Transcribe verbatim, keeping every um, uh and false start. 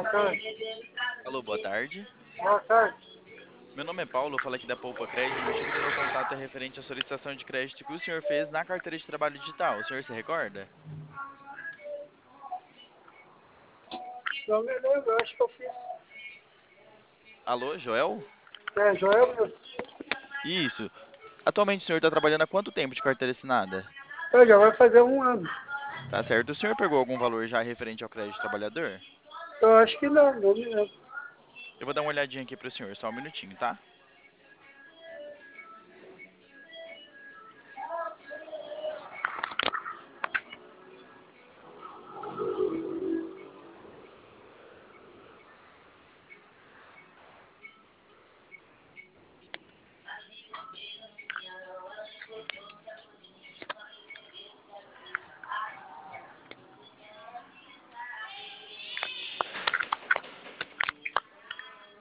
tarde. Alô, boa tarde. Boa tarde. Meu nome é Paulo, eu falo aqui da Poupa Crédito. O motivo do meu contato é referente à solicitação de crédito que o senhor fez na carteira de trabalho digital. O senhor se recorda? Não me lembro, eu acho que eu fiz. Alô, Joel? É, Joel mesmo. Isso. Atualmente o senhor está trabalhando há quanto tempo de carteira assinada? Eu já vai fazer um ano. Tá certo. O senhor pegou algum valor já referente ao crédito trabalhador? Eu acho que não, não me lembro. Eu vou dar uma olhadinha aqui para o senhor, só um minutinho, tá?